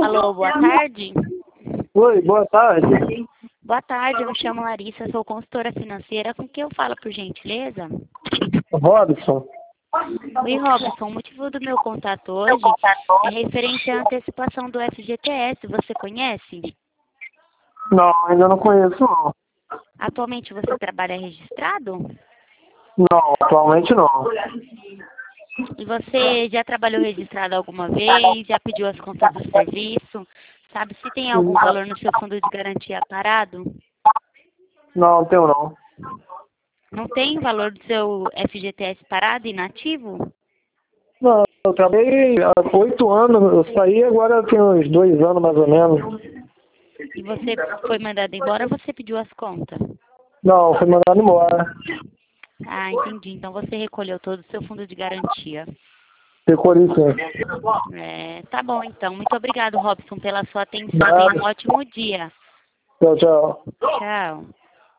Alô, boa tarde. Oi, boa tarde. Boa tarde, eu me chamo Larissa, sou consultora financeira. Com quem eu falo, por gentileza? Robson. Oi, Robson, o motivo do meu contato hoje é referente à antecipação do FGTS. Você conhece? Não, ainda não conheço, não. Atualmente você trabalha registrado? Não, atualmente não. E você já trabalhou registrado alguma vez? Já pediu as contas do serviço? Sabe se tem algum valor no seu fundo de garantia parado? Não, tenho não. Não tem valor do seu FGTS parado, inativo? Não, eu trabalhei há 8 anos, eu saí agora tem uns 2 anos mais ou menos. E você foi mandado embora ou você pediu as contas? Não, fui mandado embora. Ah, entendi. Então você recolheu todo o seu fundo de garantia. Decorei sim. Tá bom, então. Muito obrigado, Robson, pela sua atenção. Tenha um Nada. ótimo dia. Tchau, tchau. Tchau.